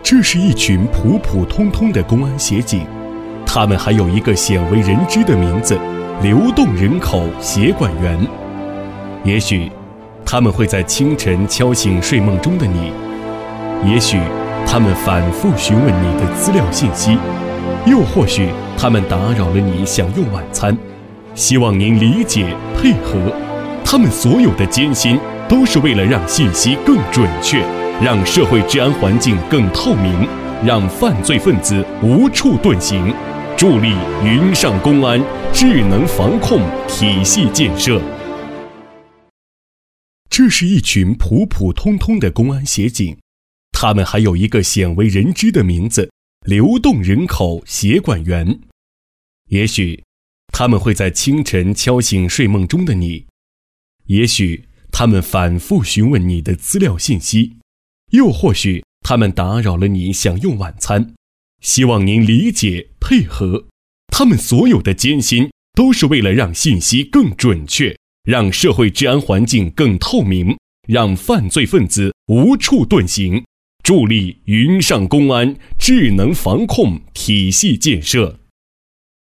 这是一群普普通通的公安协警，他们还有一个鲜为人知的名字——流动人口协管员。也许他们会在清晨敲醒睡梦中的你，也许他们反复询问你的资料信息，又或许他们打扰了你享用晚餐。希望您理解配合，他们所有的艰辛都是为了让信息更准确，让社会治安环境更透明，让犯罪分子无处遁形，助力云上公安智能防控体系建设。这是一群普普通通的公安协警，他们还有一个鲜为人知的名字——流动人口协管员。也许他们会在清晨敲醒睡梦中的你，也许他们反复询问你的资料信息，又或许他们打扰了你享用晚餐。希望您理解配合，他们所有的艰辛都是为了让信息更准确，让社会治安环境更透明，让犯罪分子无处遁形，助力云上公安智能防控体系建设。